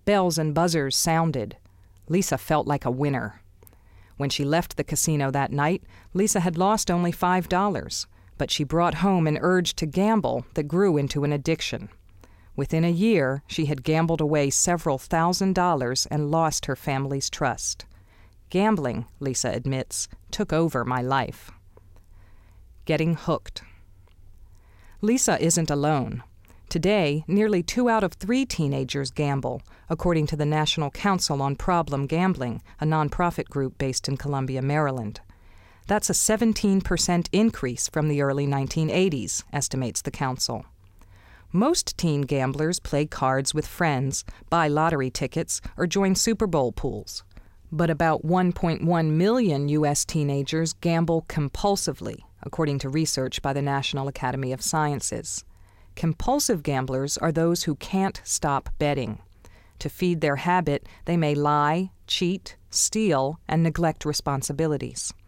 Bells and buzzers sounded. Lisa felt like a winner. When she left the casino that night, Lisa had lost only $5, but she brought home an urge to gamble that grew into an addiction. Within a year, she had gambled away several $1,000s and lost her family's trust. Gambling, Lisa admits, took over my life. Getting hooked. Lisa isn't alone. Today, nearly 2 out of 3 teenagers gamble, according to the National Council on Problem Gambling, a nonprofit group based in Columbia, Maryland. That's a 17% increase from the early 1980s, estimates the council. Most teen gamblers play cards with friends, buy lottery tickets, or join Super Bowl pools. But about 1.1 million U.S. teenagers gamble compulsively, according to research by the National Academy of Sciences. Compulsive gamblers are those who can't stop betting. To feed their habit, they may lie, cheat, steal, and neglect responsibilities.